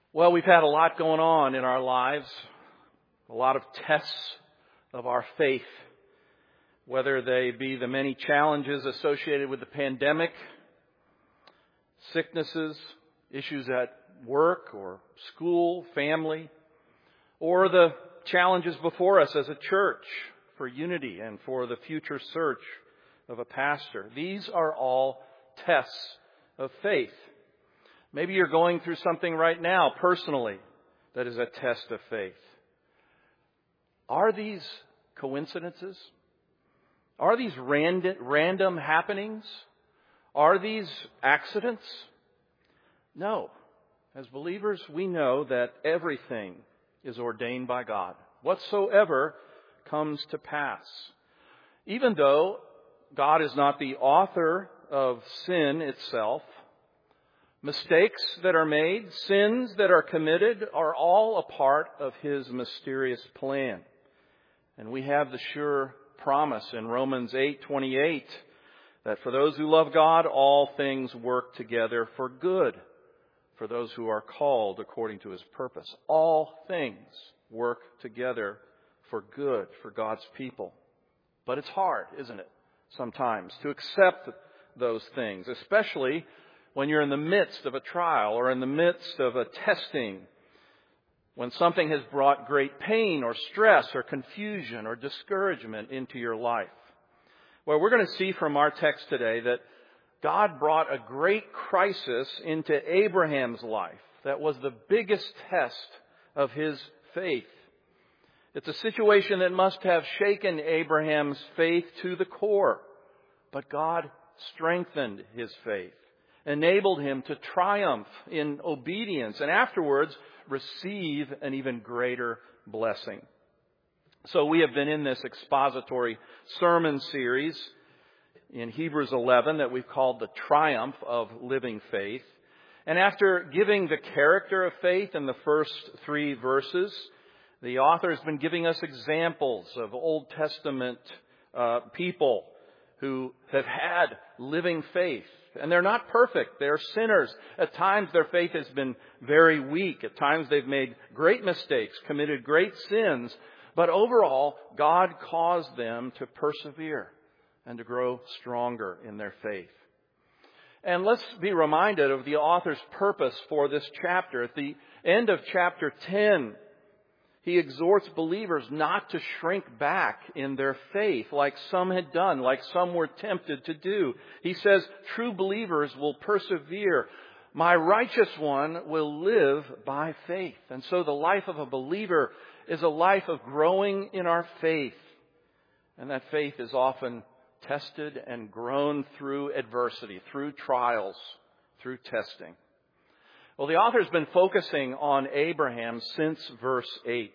Well, we've had a lot going on in our lives, a lot of tests of our faith, whether they be the many challenges associated with the pandemic, sicknesses, issues at work or school, family, or the challenges before us as a church for unity and for the future search of a pastor. These are all tests of faith. Maybe you're going through something right now personally that is a test of faith. Are these coincidences? Are these random happenings? Are these accidents? No. As believers, we know that everything is ordained by God. Whatsoever comes to pass. Even though God is not the author of sin itself, mistakes that are made, sins that are committed are all a part of His mysterious plan. And we have the sure promise in Romans 8:28 that for those who love God, all things work together for good, for those who are called according to His purpose. All things work together for good for God's people. But it's hard, isn't it, sometimes, to accept those things, especially when you're in the midst of a trial or in the midst of a testing, when something has brought great pain or stress or confusion or discouragement into your life. Well, we're going to see from our text today that God brought a great crisis into Abraham's life that was the biggest test of his faith. It's a situation that must have shaken Abraham's faith to the core, but God strengthened his faith, enabled him to triumph in obedience, and afterwards receive an even greater blessing. So we have been in this expository sermon series in Hebrews 11 that we've called the Triumph of Living Faith. And after giving the character of faith in the first 3 verses, the author has been giving us examples of Old Testament people who have had living faith. And they're not perfect. They're sinners. At times their faith has been very weak. At times they've made great mistakes, committed great sins. But overall, God caused them to persevere and to grow stronger in their faith. And let's be reminded of the author's purpose for this chapter. At the end of chapter 10, he exhorts believers not to shrink back in their faith like some had done, like some were tempted to do. He says, true believers will persevere. My righteous one will live by faith. And so the life of a believer is a life of growing in our faith. And that faith is often tested and grown through adversity, through trials, through testing. Well, the author's been focusing on Abraham since verse 8.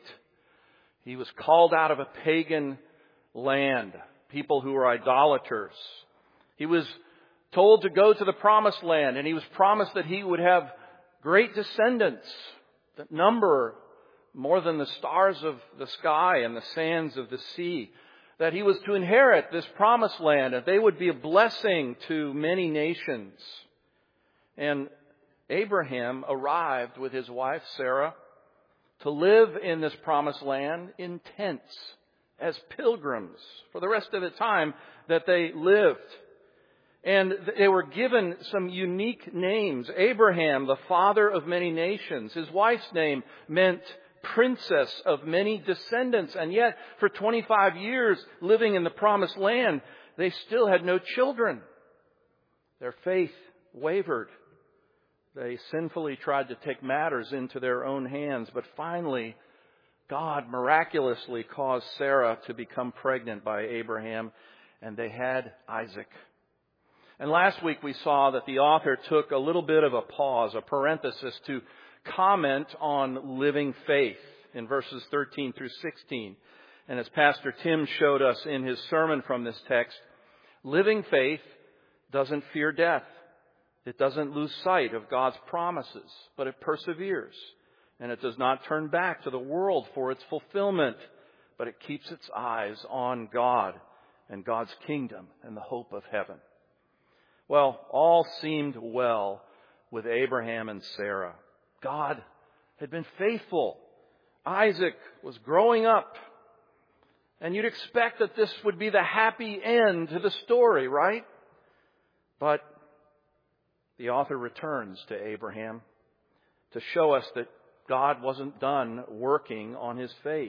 He was called out of a pagan land, people who were idolaters. He was told to go to the promised land, and he was promised that he would have great descendants that number more than the stars of the sky and the sands of the sea. That he was to inherit this promised land, and they would be a blessing to many nations. And Abraham arrived with his wife Sarah to live in this promised land in tents as pilgrims for the rest of the time that they lived. And they were given some unique names. Abraham, the father of many nations. His wife's name meant princess of many descendants. And yet, for 25 years living in the promised land, they still had no children. Their faith wavered. They sinfully tried to take matters into their own hands. But finally, God miraculously caused Sarah to become pregnant by Abraham, and they had Isaac. And last week we saw that the author took a little bit of a pause, a parenthesis, to comment on living faith in verses 13 through 16. And as Pastor Tim showed us in his sermon from this text, living faith doesn't fear death. It doesn't lose sight of God's promises, but it perseveres. And it does not turn back to the world for its fulfillment, but it keeps its eyes on God and God's kingdom and the hope of heaven. Well, all seemed well with Abraham and Sarah. God had been faithful. Isaac was growing up. And you'd expect that this would be the happy end to the story, right? But the author returns to Abraham to show us that God wasn't done working on his faith.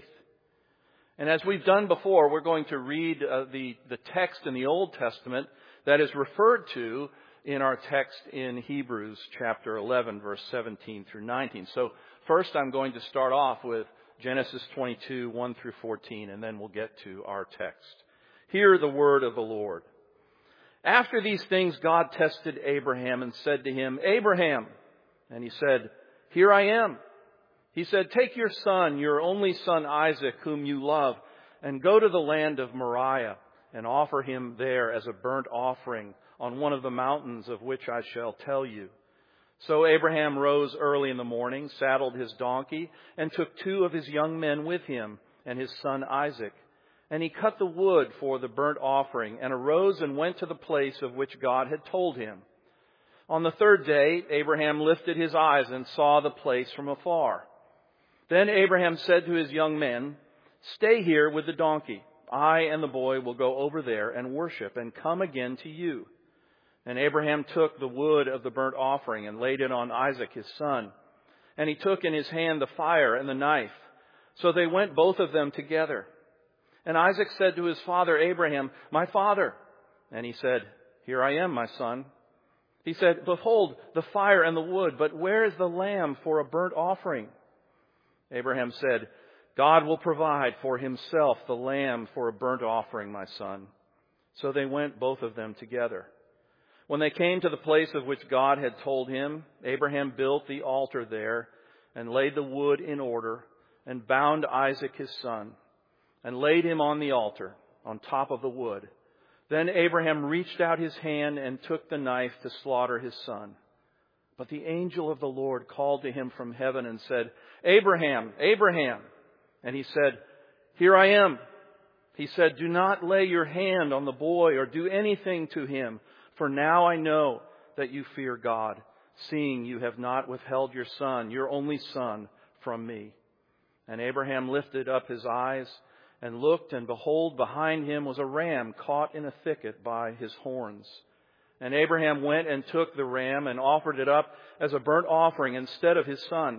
And as we've done before, we're going to read the text in the Old Testament that is referred to in our text in Hebrews chapter 11, verse 17 through 19. So first I'm going to start off with Genesis 22, 1 through 14, and then we'll get to our text. Hear the word of the Lord. After these things, God tested Abraham and said to him, Abraham. And he said, Here I am. He said, Take your son, your only son Isaac, whom you love, and go to the land of Moriah and offer him there as a burnt offering on one of the mountains of which I shall tell you. So Abraham rose early in the morning, saddled his donkey, and took 2 of his young men with him and his son Isaac. And he cut the wood for the burnt offering and arose and went to the place of which God had told him. On the 3rd day, Abraham lifted his eyes and saw the place from afar. Then Abraham said to his young men, Stay here with the donkey. I and the boy will go over there and worship and come again to you. And Abraham took the wood of the burnt offering and laid it on Isaac his son. And he took in his hand the fire and the knife. So they went both of them together. And Isaac said to his father Abraham, My father. And he said, Here I am, my son. He said, Behold, the fire and the wood, but where is the lamb for a burnt offering? Abraham said, God will provide for himself the lamb for a burnt offering, my son. So they went both of them together. When they came to the place of which God had told him, Abraham built the altar there and laid the wood in order and bound Isaac his son and laid him on the altar on top of the wood. Then Abraham reached out his hand and took the knife to slaughter his son. But the angel of the Lord called to him from heaven and said, Abraham, Abraham. And he said, Here I am. He said, Do not lay your hand on the boy or do anything to him. For now I know that you fear God, seeing you have not withheld your son, your only son, from me. And Abraham lifted up his eyes and looked, and behold, behind him was a ram caught in a thicket by his horns. And Abraham went and took the ram and offered it up as a burnt offering instead of his son.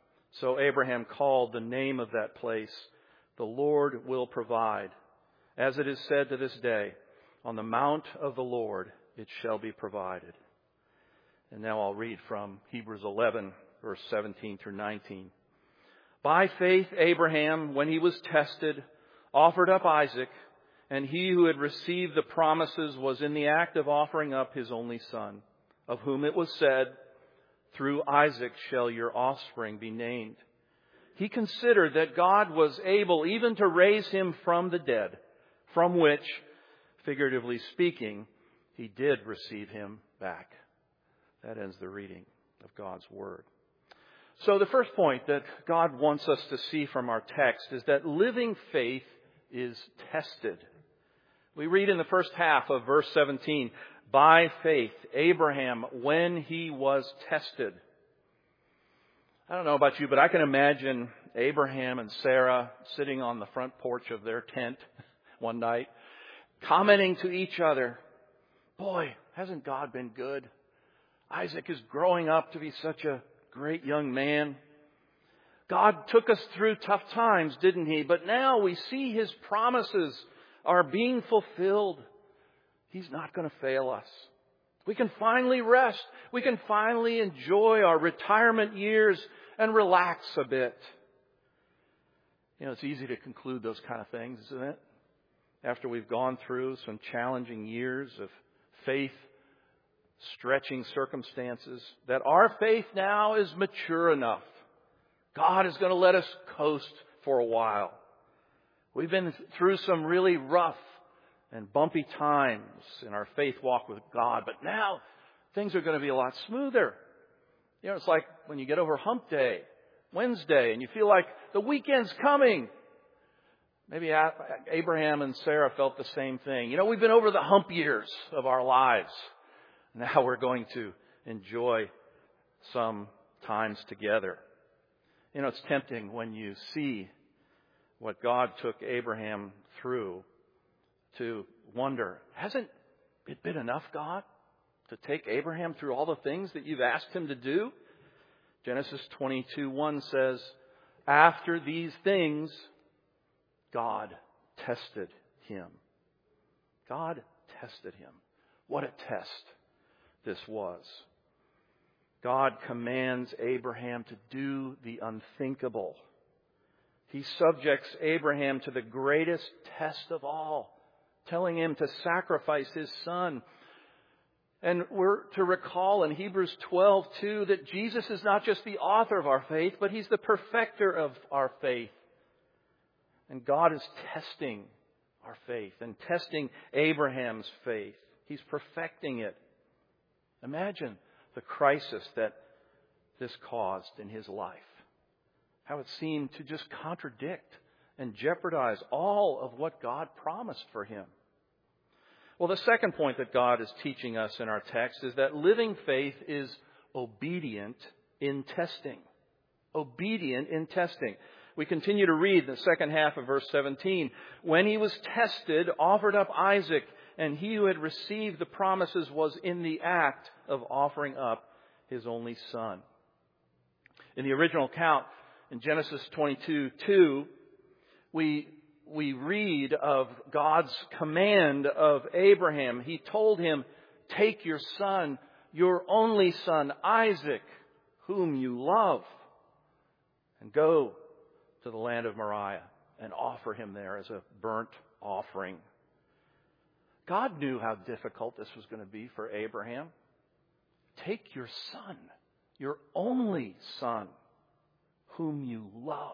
So Abraham called the name of that place, The Lord will provide. As it is said to this day, On the mount of the Lord it shall be provided. And now I'll read from Hebrews 11, verse 17 through 19. By faith Abraham, when he was tested, offered up Isaac, and he who had received the promises was in the act of offering up his only son, of whom it was said, Through Isaac shall your offspring be named. He considered that God was able even to raise him from the dead, from which, figuratively speaking, he did receive him back. That ends the reading of God's Word. So the first point that God wants us to see from our text is that living faith is tested. We read in the first half of verse 17, By faith, Abraham, when he was tested. I don't know about you, but I can imagine Abraham and Sarah sitting on the front porch of their tent one night, commenting to each other, Boy, hasn't God been good? Isaac is growing up to be such a great young man. God took us through tough times, didn't He? But now we see His promises are being fulfilled. He's not going to fail us. We can finally rest. We can finally enjoy our retirement years and relax a bit. You know, it's easy to conclude those kind of things, isn't it? After we've gone through some challenging years of faith, stretching circumstances, that our faith now is mature enough. God is going to let us coast for a while. We've been through some really rough and bumpy times in our faith walk with God, but now things are going to be a lot smoother. You know, it's like when you get over hump day, Wednesday, and you feel like the weekend's coming. Maybe Abraham and Sarah felt the same thing. You know, we've been over the hump years of our lives. Now we're going to enjoy some times together. You know, it's tempting when you see what God took Abraham through to wonder, hasn't it been enough, God, to take Abraham through all the things that you've asked him to do? Genesis 22:1 says, after these things, God tested him. God tested him. What a test this was. God commands Abraham to do the unthinkable. He subjects Abraham to the greatest test of all, telling him to sacrifice his son. And we're to recall in Hebrews 12:2 that Jesus is not just the author of our faith, but He's the perfecter of our faith. And God is testing our faith and testing Abraham's faith. He's perfecting it. Imagine the crisis that this caused in his life. How it seemed to just contradict and jeopardize all of what God promised for him. Well, the second point that God is teaching us in our text is that living faith is obedient in testing. Obedient in testing. We continue to read the second half of verse 17. When he was tested, offered up Isaac, and he who had received the promises was in the act of offering up his only son. In the original account, in Genesis 22:2, we read of God's command of Abraham. He told him, take your son, your only son, Isaac, whom you love, and go to the land of Moriah and offer him there as a burnt offering. God knew how difficult this was going to be for Abraham. Take your son, your only son, whom you love.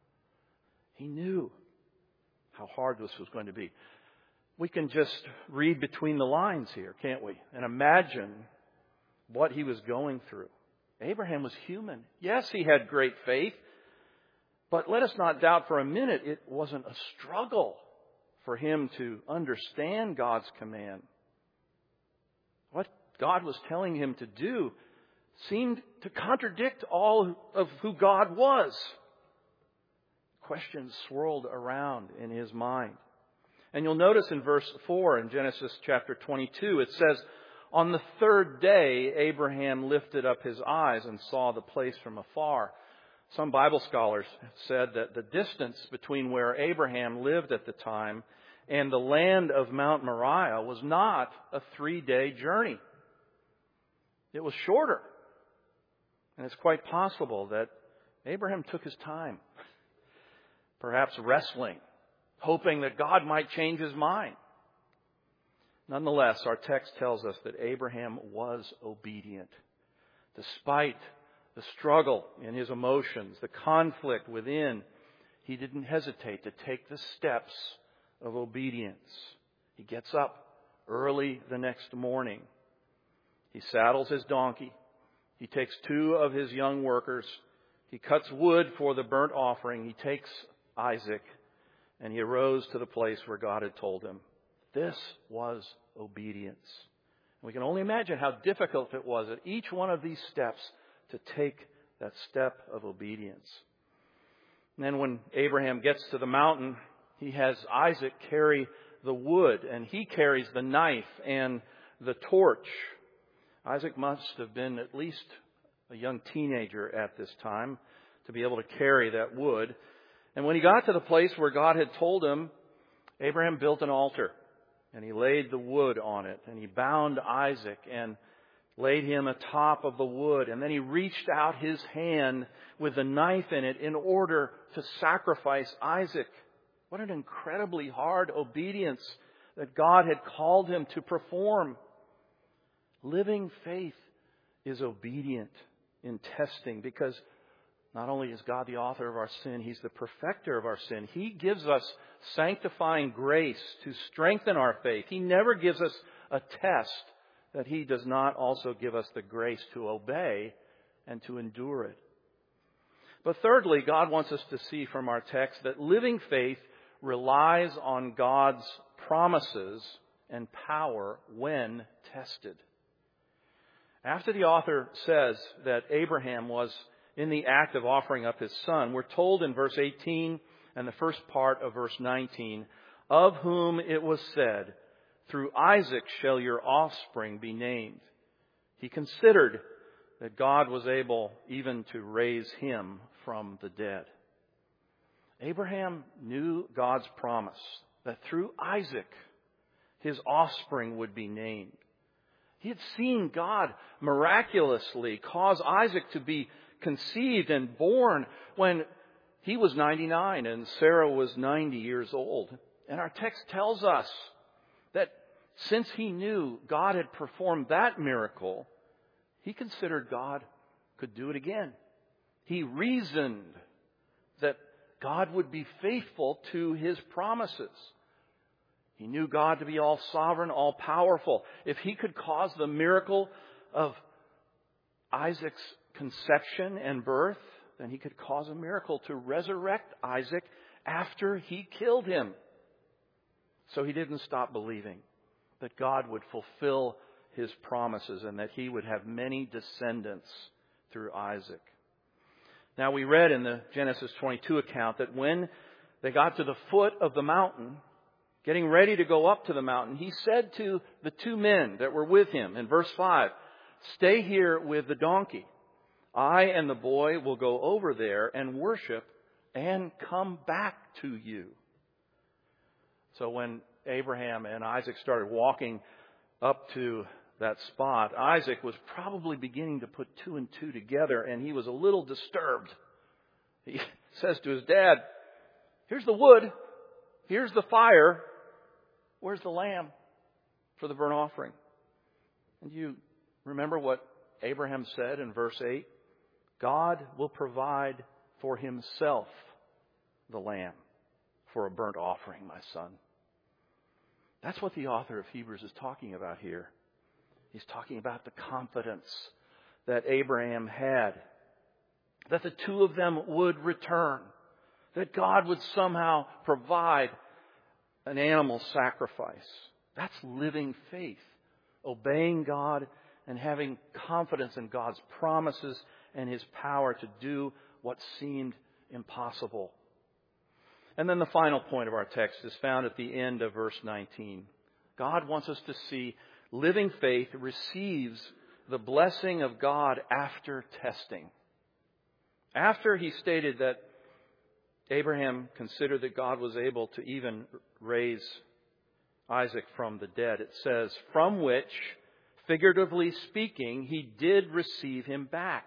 He knew how hard this was going to be. We can just read between the lines here, can't we? And imagine what he was going through. Abraham was human. Yes, he had great faith. But let us not doubt for a minute it wasn't a struggle for him to understand God's command. What God was telling him to do seemed to contradict all of who God was. Questions swirled around in his mind. And you'll notice in verse 4 in Genesis chapter 22, it says, on the third day, Abraham lifted up his eyes and saw the place from afar. Some Bible scholars have said that the distance between where Abraham lived at the time and the land of Mount Moriah was not a 3-day journey. It was shorter. And it's quite possible that Abraham took his time, perhaps wrestling, hoping that God might change his mind. Nonetheless, our text tells us that Abraham was obedient. Despite the struggle in his emotions, the conflict within, he didn't hesitate to take the steps of obedience. He gets up early the next morning. He saddles his donkey. He takes 2 of his young workers. He cuts wood for the burnt offering. He takes Isaac, and he arose to the place where God had told him. This was obedience. We can only imagine how difficult it was at each one of these steps to take that step of obedience. And then when Abraham gets to the mountain, he has Isaac carry the wood, and he carries the knife and the torch. Isaac must have been at least a young teenager at this time to be able to carry that wood. And when he got to the place where God had told him, Abraham built an altar, and he laid the wood on it, and he bound Isaac and laid him atop of the wood, and then he reached out his hand with the knife in it in order to sacrifice Isaac. What an incredibly hard obedience that God had called him to perform. Living faith is obedient in testing because not only is God the author of our sin, He's the perfecter of our sin. He gives us sanctifying grace to strengthen our faith. He never gives us a test that He does not also give us the grace to obey and to endure it. But thirdly, God wants us to see from our text that living faith relies on God's promises and power when tested. After the author says that Abraham was in the act of offering up his son. We're told in verse 18 and the first part of verse 19, of whom it was said, through Isaac shall your offspring be named. He considered that God was able even to raise him from the dead. Abraham knew God's promise that through Isaac, his offspring would be named. He had seen God miraculously cause Isaac to be conceived and born when he was 99 and Sarah was 90 years old. And our text tells us that since he knew God had performed that miracle, he considered God could do it again. He reasoned that God would be faithful to his promises. He knew God to be all sovereign, all powerful. If he could cause the miracle of Isaac's conception and birth, then he could cause a miracle to resurrect Isaac after he killed him. So he didn't stop believing that God would fulfill his promises and that he would have many descendants through Isaac. Now we read in the Genesis 22 account that when they got to the foot of the mountain, getting ready to go up to the mountain, he said to the two men that were with him in verse 5, stay here with the donkey. I and the boy will go over there and worship and come back to you. So when Abraham and Isaac started walking up to that spot, Isaac was probably beginning to put two and two together, and he was a little disturbed. He says to his dad, here's the wood, here's the fire, where's the lamb for the burnt offering? And you remember what Abraham said in verse 8? God will provide for himself the lamb for a burnt offering, my son. That's what the author of Hebrews is talking about here. He's talking about the confidence that Abraham had, that the two of them would return, that God would somehow provide an animal sacrifice. That's living faith, obeying God and having confidence in God's promises and his power to do what seemed impossible. And then the final point of our text is found at the end of verse 19. God wants us to see living faith receives the blessing of God after testing. After he stated that Abraham considered that God was able to even raise Isaac from the dead, it says, from which, figuratively speaking, he did receive him back.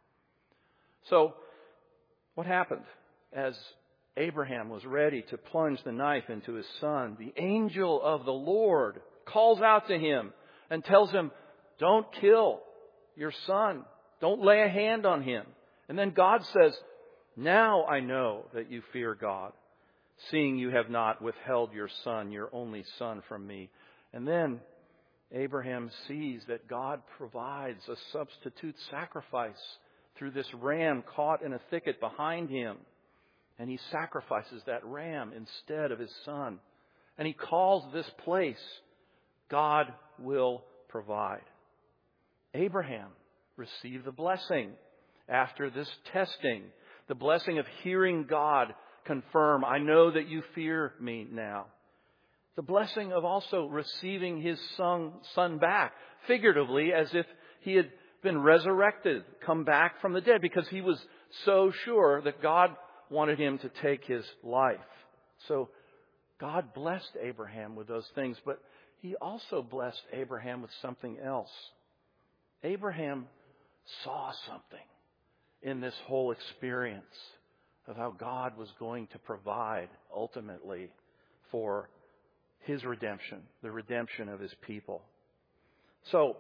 So, what happened? As Abraham was ready to plunge the knife into his son, the angel of the Lord calls out to him and tells him, don't kill your son. Don't lay a hand on him. And then God says, now I know that you fear God, seeing you have not withheld your son, your only son, from me. And then Abraham sees that God provides a substitute sacrifice through this ram caught in a thicket behind him. And he sacrifices that ram instead of his son. And he calls this place, God will provide. Abraham received the blessing after this testing. The blessing of hearing God confirm, I know that you fear me now. The blessing of also receiving his son back, figuratively, as if he had been resurrected, come back from the dead, because he was so sure that God wanted him to take his life. So God blessed Abraham with those things, but he also blessed Abraham with something else. Abraham saw something in this whole experience of how God was going to provide ultimately for his redemption, the redemption of his people. So,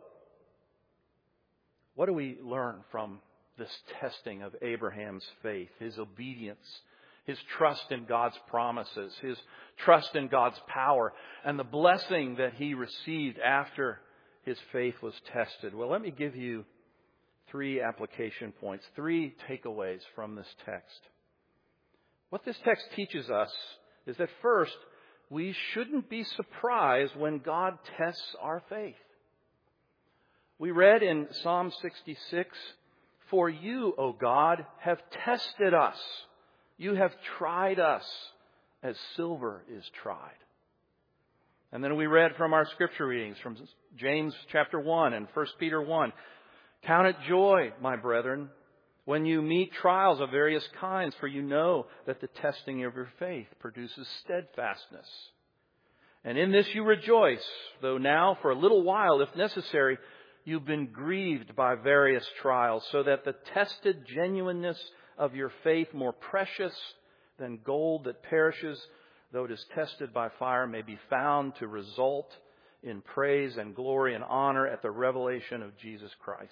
what do we learn from this testing of Abraham's faith, his obedience, his trust in God's promises, his trust in God's power, and the blessing that he received after his faith was tested? Well, let me give you 3 application points, 3 takeaways from this text. What this text teaches us is that first, we shouldn't be surprised when God tests our faith. We read in Psalm 66, For you, O God, have tested us. You have tried us as silver is tried. And then we read from our scripture readings from James chapter 1 and 1 Peter 1. Count it joy, my brethren, when you meet trials of various kinds, for you know that the testing of your faith produces steadfastness. And in this you rejoice, though now for a little while, if necessary, you've been grieved by various trials, so that the tested genuineness of your faith, more precious than gold that perishes, though it is tested by fire, may be found to result in praise and glory and honor at the revelation of Jesus Christ.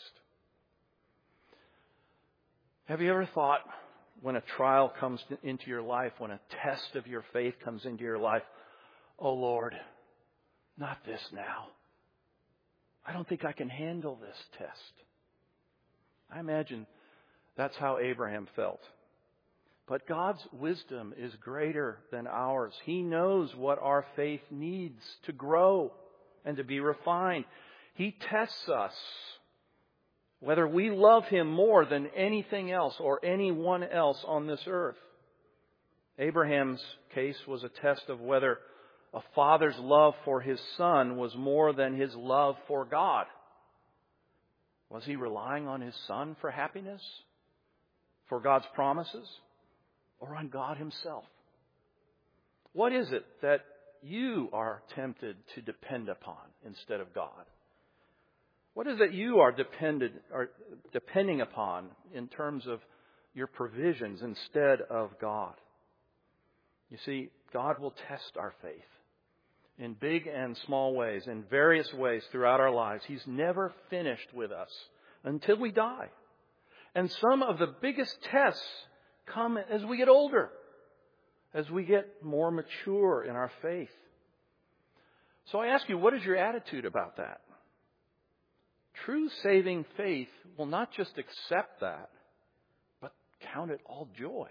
Have you ever thought, when a trial comes into your life, when a test of your faith comes into your life, oh Lord, not this now. I don't think I can handle this test. I imagine that's how Abraham felt. But God's wisdom is greater than ours. He knows what our faith needs to grow and to be refined. He tests us whether we love Him more than anything else or anyone else on this earth. Abraham's case was a test of whether a father's love for his son was more than his love for God. Was he relying on his son for happiness, for God's promises, or on God Himself? What is it that you are tempted to depend upon instead of God? What is it you are depending upon in terms of your provisions instead of God? You see, God will test our faith in big and small ways, in various ways throughout our lives. He's never finished with us until we die. And some of the biggest tests come as we get older, as we get more mature in our faith. So I ask you, what is your attitude about that? True saving faith will not just accept that, but count it all joy.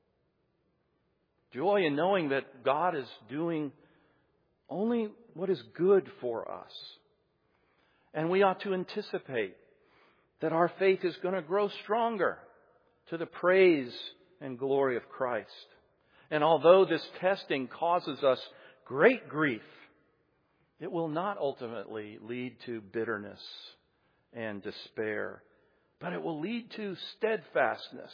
Joy in knowing that God is doing only what is good for us. And we ought to anticipate that our faith is going to grow stronger to the praise and glory of Christ. And although this testing causes us great grief, it will not ultimately lead to bitterness and despair, but it will lead to steadfastness,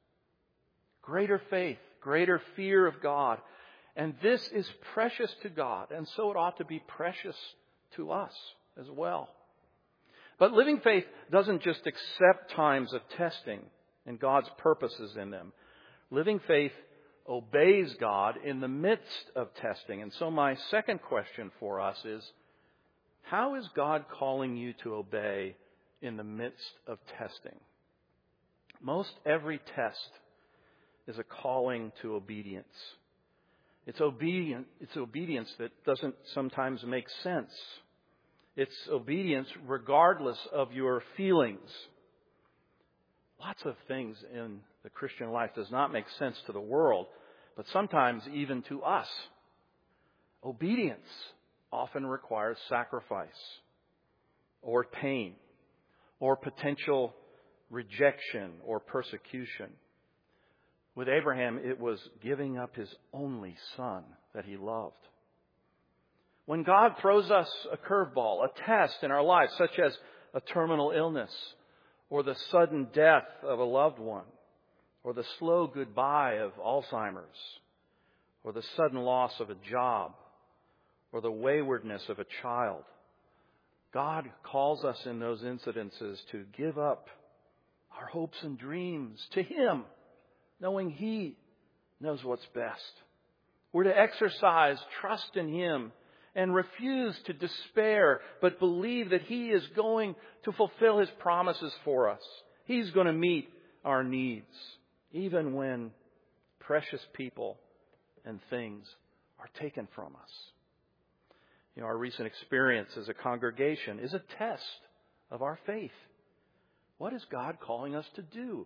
greater faith, greater fear of God. And this is precious to God, and so it ought to be precious to us as well. But living faith doesn't just accept times of testing and God's purposes in them. Living faith obeys God in the midst of testing. And so my second question for us is, how is God calling you to obey in the midst of testing? Most every test is a calling to obedience. It's obedience that doesn't sometimes make sense. It's obedience regardless of your feelings. Lots of things in the Christian life does not make sense to the world, but sometimes even to us. Obedience often requires sacrifice or pain or potential rejection or persecution. With Abraham, it was giving up his only son that he loved. When God throws us a curveball, a test in our lives, such as a terminal illness, or the sudden death of a loved one, or the slow goodbye of Alzheimer's, or the sudden loss of a job, or the waywardness of a child, God calls us in those incidences to give up our hopes and dreams to Him, knowing He knows what's best. We're to exercise trust in Him and refuse to despair, but believe that He is going to fulfill His promises for us. He's going to meet our needs, even when precious people and things are taken from us. You know, our recent experience as a congregation is a test of our faith. What is God calling us to do?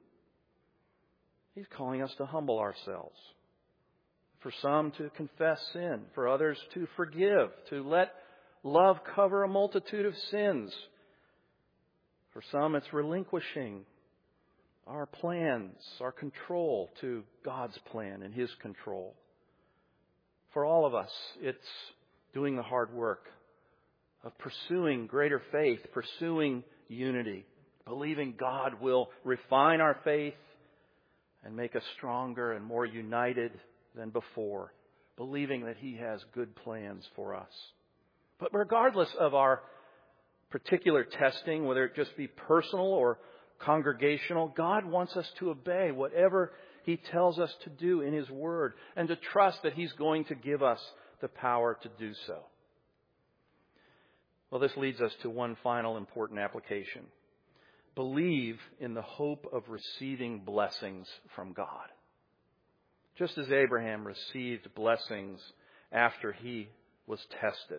He's calling us to humble ourselves. For some to confess sin. For others to forgive. To let love cover a multitude of sins. For some it's relinquishing our plans, our control to God's plan and His control. For all of us, it's doing the hard work of pursuing greater faith, pursuing unity, believing God will refine our faith and make us stronger and more united than before, believing that He has good plans for us. But regardless of our particular testing, whether it just be personal or congregational, God wants us to obey whatever He tells us to do in His Word and to trust that He's going to give us the power to do so. Well, this leads us to one final important application. Believe in the hope of receiving blessings from God. Just as Abraham received blessings after he was tested.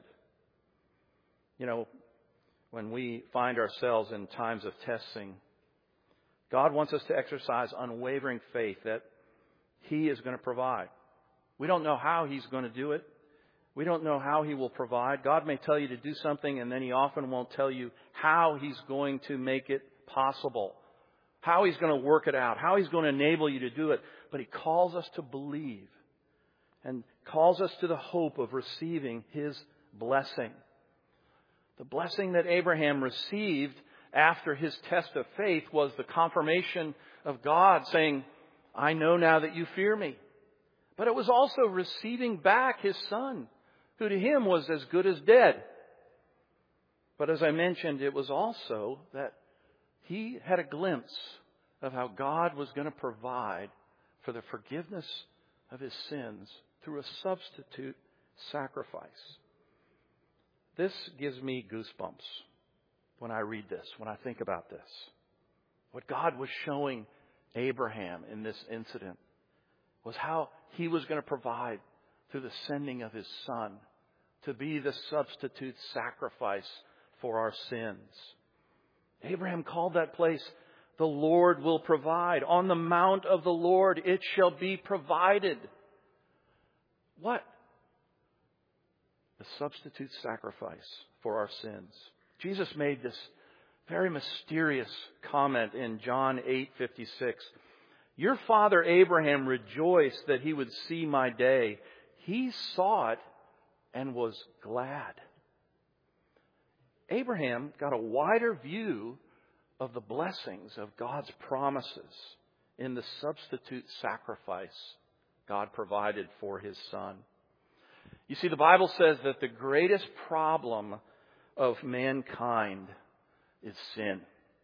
You know, when we find ourselves in times of testing, God wants us to exercise unwavering faith that He is going to provide. We don't know how He's going to do it. We don't know how He will provide. God may tell you to do something, and then He often won't tell you how He's going to make it possible, how He's going to work it out, how He's going to enable you to do it. But He calls us to believe and calls us to the hope of receiving His blessing. The blessing that Abraham received after his test of faith was the confirmation of God saying, I know now that you fear me. But it was also receiving back his son, who to him was as good as dead. But as I mentioned, it was also that he had a glimpse of how God was going to provide for the forgiveness of his sins through a substitute sacrifice. This gives me goosebumps when I read this, when I think about this. What God was showing Abraham in this incident was how He was going to provide through the sending of His Son to be the substitute sacrifice for our sins. Abraham called that place, the Lord will provide. On the mount of the Lord it shall be provided. What? The substitute sacrifice for our sins. Jesus made this very mysterious comment in John 8:56. Your father Abraham rejoiced that he would see my day. He saw it and was glad. Abraham got a wider view of the blessings of God's promises in the substitute sacrifice God provided for His Son. You see, the Bible says that the greatest problem of mankind is sin.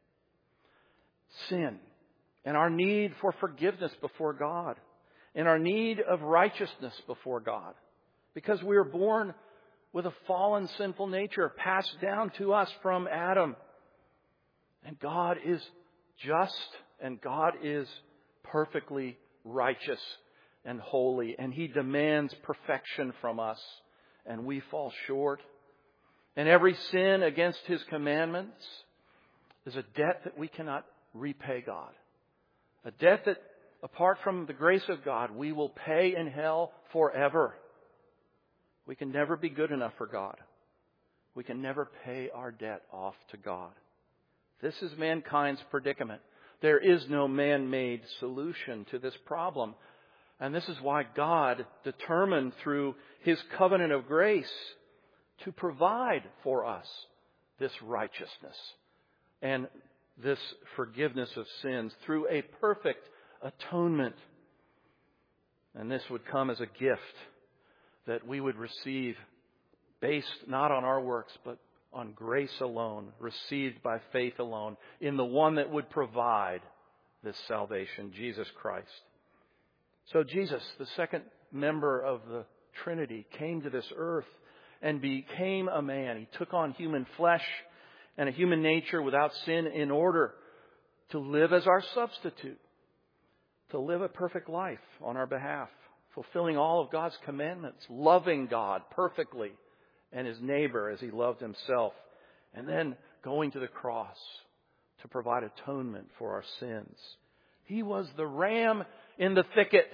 Sin. And our need for forgiveness before God. And our need of righteousness before God. Because we are born with a fallen, sinful nature passed down to us from Adam. And God is just and God is perfectly righteous and holy. And He demands perfection from us. And we fall short. And every sin against His commandments is a debt that we cannot repay God. A debt that, apart from the grace of God, we will pay in hell forever. We can never be good enough for God. We can never pay our debt off to God. This is mankind's predicament. There is no man-made solution to this problem. And this is why God determined through His covenant of grace to provide for us this righteousness and this forgiveness of sins through a perfect atonement. And this would come as a gift that we would receive based not on our works, but on grace alone, received by faith alone, in the one that would provide this salvation, Jesus Christ. So Jesus, the second member of the Trinity, came to this earth and became a man. He took on human flesh and a human nature without sin in order to live as our substitute, to live a perfect life on our behalf, fulfilling all of God's commandments, loving God perfectly and His neighbor as He loved Himself, and then going to the cross to provide atonement for our sins. He was the ram in the thicket.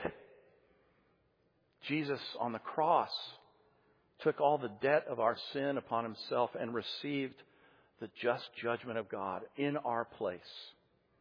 Jesus on the cross took all the debt of our sin upon Himself and received the just judgment of God in our place.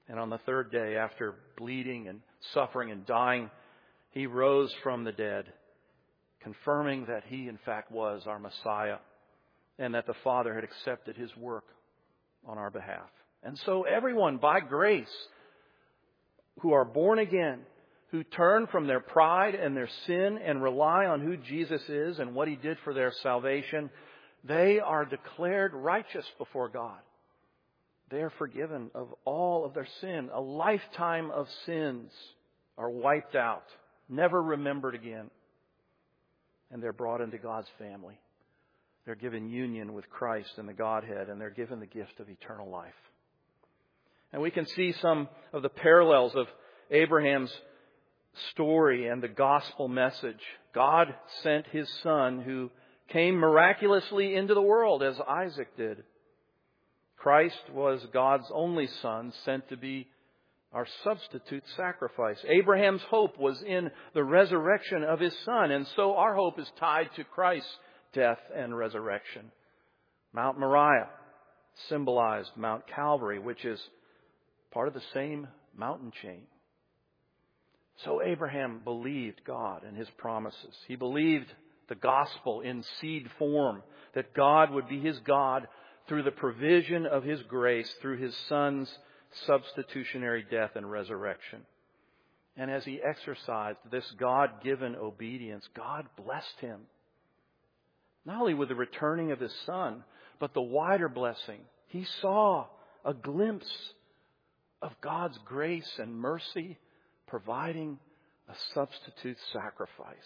And on the third day, after bleeding and suffering and dying, He rose from the dead, confirming that He, in fact, was our Messiah and that the Father had accepted His work on our behalf. And so everyone, by grace, who are born again, who turn from their pride and their sin and rely on who Jesus is and what He did for their salvation, they are declared righteous before God. They are forgiven of all of their sin. A lifetime of sins are wiped out, never remembered again. And they're brought into God's family. They're given union with Christ and the Godhead, and they're given the gift of eternal life. And we can see some of the parallels of Abraham's story and the gospel message. God sent His Son, who came miraculously into the world as Isaac did. Christ was God's only Son, sent to be our substitute sacrifice. Abraham's hope was in the resurrection of his son, and so our hope is tied to Christ's death and resurrection. Mount Moriah symbolized Mount Calvary, which is part of the same mountain chain. So Abraham believed God and His promises. He believed the gospel in seed form, that God would be his God through the provision of His grace, through His Son's substitutionary death and resurrection. And as he exercised this God-given obedience, God blessed him. Not only with the returning of His Son, but the wider blessing. He saw a glimpse of God's grace and mercy providing a substitute sacrifice.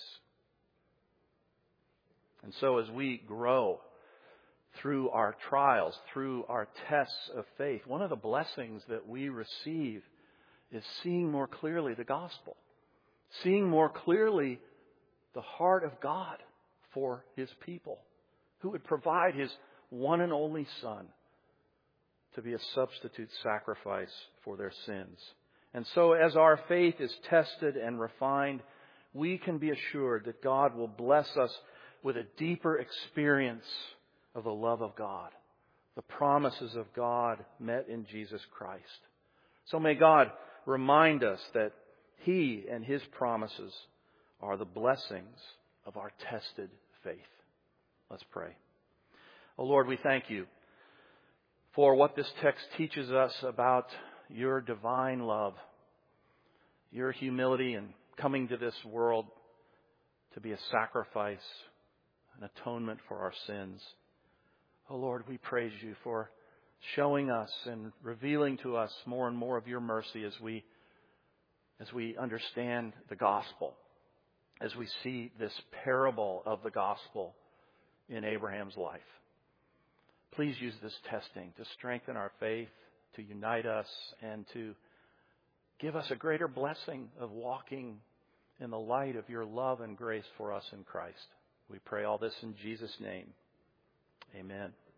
And so as we grow through our trials, through our tests of faith, one of the blessings that we receive is seeing more clearly the gospel. Seeing more clearly the heart of God for His people, who would provide His one and only Son to be a substitute sacrifice for their sins. And so as our faith is tested and refined, we can be assured that God will bless us with a deeper experience of the love of God, the promises of God met in Jesus Christ. So may God remind us that He and His promises are the blessings of our tested faith. Let's pray. Oh Lord, we thank You for what this text teaches us about Your divine love, Your humility in coming to this world to be a sacrifice, an atonement for our sins. Oh Lord, we praise You for showing us and revealing to us more and more of Your mercy as we understand the gospel, as we see this parable of the gospel in Abraham's life. Please use this testing to strengthen our faith, to unite us, and to give us a greater blessing of walking in the light of Your love and grace for us in Christ. We pray all this in Jesus' name. Amen.